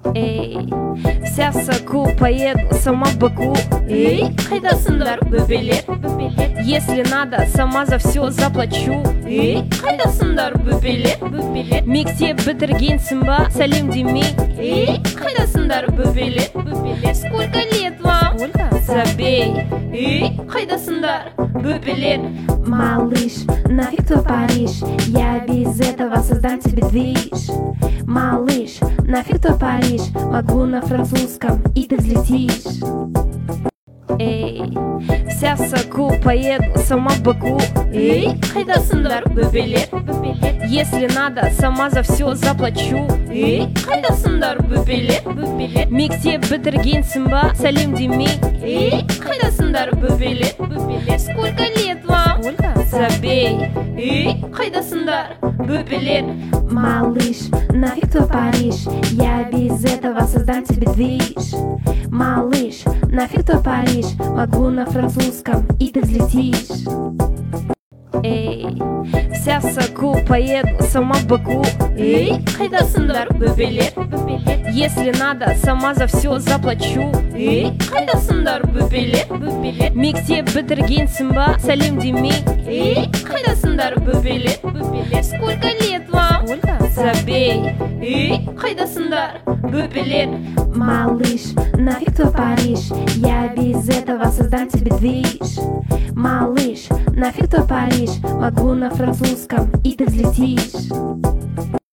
Эй, вся в соку, поеду сама в Баку. Эй, қайдасыңдар, бөбелер? Если надо, сама за все заплачу. Эй, қайдасыңдар, бөбелер? Мектеп бітіргенсің ба, сәлем демей. Эй, қайдасыңдар, бөбелер? Сколько лет вам? Забей. Эй, қайдасыңдар, бөбелер? Малыш, нафиг твой Париж, я без этого создам тебе движ. Малыш, нафиг твой Париж, могу на французском, и ты взлетишь. Эй, вся в соку, поеду сама в Баку. Эй, қайдасыңдар, бөбелер? Если надо, сама за все заплачу. Эй, қайдасыңдар, бөбелер? Мектеп бітіргенсің ба, сәлем демей. Эй, қайдасыңдар, бөбелер? Сколько лет вам? Забей. Эй, қайдасыңдар, бөбелер? Малыш, нафиг твой Париж, я без этого создам тебе движ. Малыш, нафиг твой Париж, могу на французском, и ты взлетишь. Эй, вся в соку, поеду сама в Баку. Эй, қайдасыңдар, бөбелер? Если надо, сама за все заплачу. Эй, қайдасыңдар, бөбелер? Мектеп бітіргенсің ба, сәлем демей. Эй, қайдасыңдар, бөбелер? Сколько лет вам? Забей. Эй, қайдасыңдар, бөбелер? Малыш, нафиг твой Париж, я без этого создам тебе движ. Малыш, нафиг твой Париж, могу на французском, и ты взлетишь.